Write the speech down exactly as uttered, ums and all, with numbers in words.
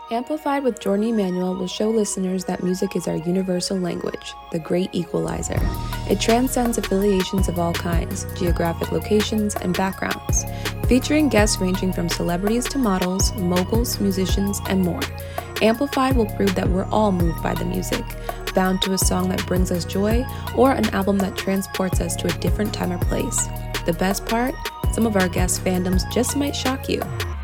Amplified with Jordan Emanuel will show listeners that music is our universal language, the great equalizer. It transcends affiliations of all kinds, geographic locations, and backgrounds, featuring guests ranging from celebrities to models, moguls, musicians, and more. Amplified will prove that we're all moved by the music, bound to a song that brings us joy or an album that transports us to a different time or place. The best part? Some of our guest fandoms just might shock you.